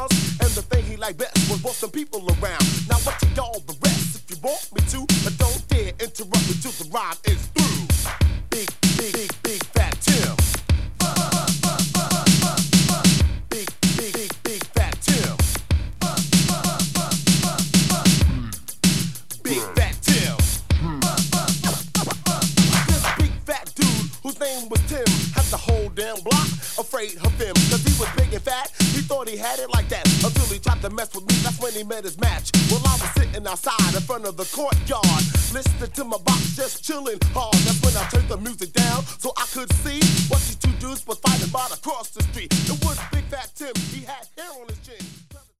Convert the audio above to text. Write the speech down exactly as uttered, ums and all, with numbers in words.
house, and the thing he liked best was bossing people around. Now what you call the rest? If you want me to, but don't dare interrupt me till the rhyme is through. Big, big, big, big fat Tim. Big, big, big, big fat Tim. Big fat Tim. This big fat dude whose name was Tim had the whole damn block afraid of him, cause he was big and fat. He thought he had it like that until he tried to mess with me. That's when he met his match. Well, I was sitting outside in front of the courtyard, listening to my box just chilling hard. That's when I turned the music down so I could see what these two dudes was fighting about across the street. It was Big Fat Tim. He had hair on his chin.